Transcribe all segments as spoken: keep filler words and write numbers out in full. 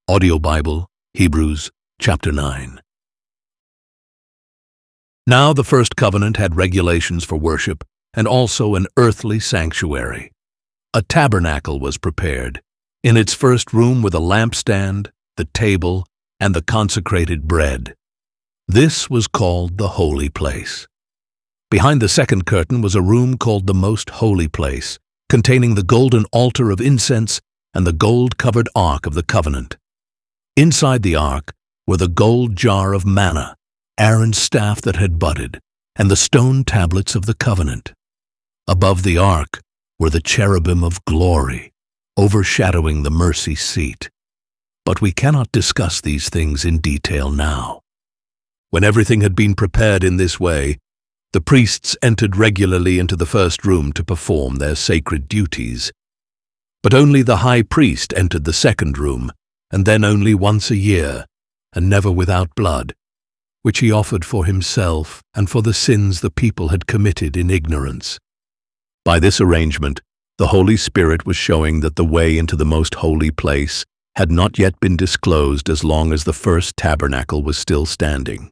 Audio Bible, Hebrews, chapter nine. Now the first covenant had regulations for worship and also an earthly sanctuary. A tabernacle was prepared. In its first room were the lampstand, the table, and the consecrated bread. This was called the holy place. Behind the second curtain was a room called the most holy place, containing the golden altar of incense and the gold-covered ark of the covenant. Inside the ark were the gold jar of manna, Aaron's staff that had budded, and the stone tablets of the covenant. Above the ark were the cherubim of glory, overshadowing the mercy seat. But we cannot discuss these things in detail now. When everything had been prepared in this way, the priests entered regularly into the first room to perform their sacred duties. But only the high priest entered the second room, and then only once a year, and never without blood, which he offered for himself and for the sins the people had committed in ignorance. By this arrangement, the Holy Spirit was showing that the way into the most holy place had not yet been disclosed as long as the first tabernacle was still standing.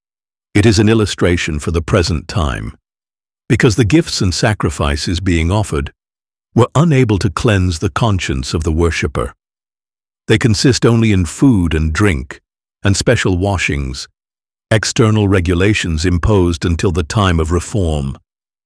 It is an illustration for the present time, because the gifts and sacrifices being offered were unable to cleanse the conscience of the worshipper. They consist only in food and drink, and special washings, external regulations imposed until the time of reform.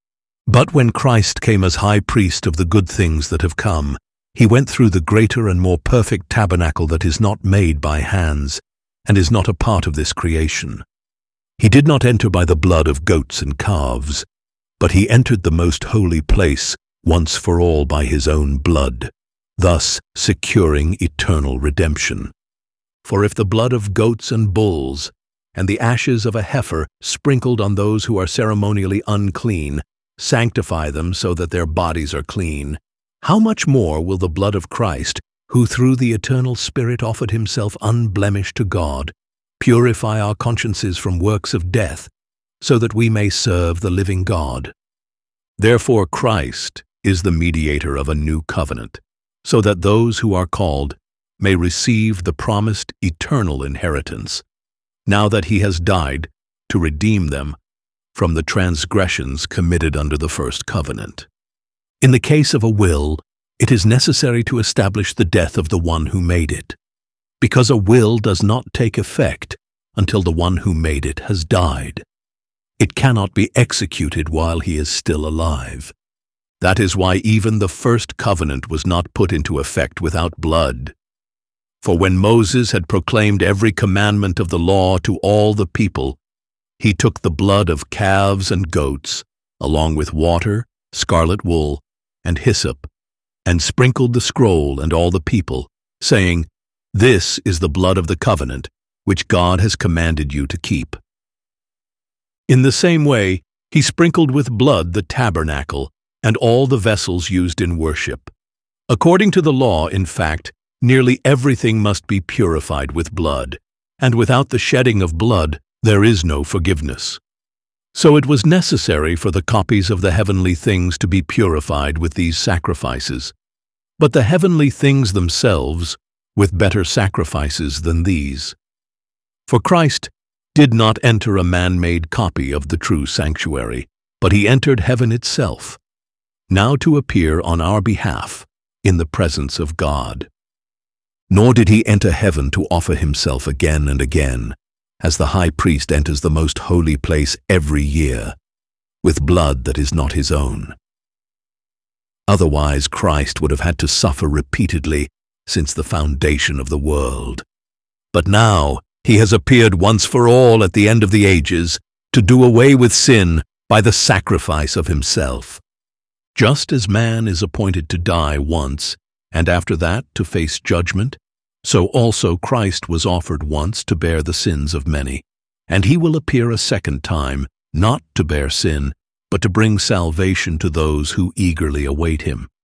But when Christ came as high priest of the good things that have come, he went through the greater and more perfect tabernacle that is not made by hands, and is not a part of this creation. He did not enter by the blood of goats and calves, but he entered the most holy place once for all by his own blood, thus securing eternal redemption. For if the blood of goats and bulls, and the ashes of a heifer sprinkled on those who are ceremonially unclean, sanctify them so that their bodies are clean, how much more will the blood of Christ, who through the eternal Spirit offered himself unblemished to God, purify our consciences from works of death, so that we may serve the living God? Therefore Christ is the mediator of a new covenant, so that those who are called may receive the promised eternal inheritance, now that he has died to redeem them from the transgressions committed under the first covenant. In the case of a will, it is necessary to establish the death of the one who made it, because a will does not take effect until the one who made it has died. It cannot be executed while he is still alive. That is why even the first covenant was not put into effect without blood. For when Moses had proclaimed every commandment of the law to all the people, he took the blood of calves and goats, along with water, scarlet wool, and hyssop, and sprinkled the scroll and all the people, saying, "This is the blood of the covenant, which God has commanded you to keep." In the same way, he sprinkled with blood the tabernacle and all the vessels used in worship. According to the law, in fact, nearly everything must be purified with blood, and without the shedding of blood, there is no forgiveness. So it was necessary for the copies of the heavenly things to be purified with these sacrifices, but the heavenly things themselves with better sacrifices than these. For Christ did not enter a man-made copy of the true sanctuary, but he entered heaven itself, now to appear on our behalf in the presence of God. Nor did he enter heaven to offer himself again and again, as the high priest enters the most holy place every year, with blood that is not his own. Otherwise, Christ would have had to suffer repeatedly since the foundation of the world. But now he has appeared once for all at the end of the ages to do away with sin by the sacrifice of himself. Just as man is appointed to die once, and after that to face judgment, so also Christ was offered once to bear the sins of many, and he will appear a second time, not to bear sin, but to bring salvation to those who eagerly await him.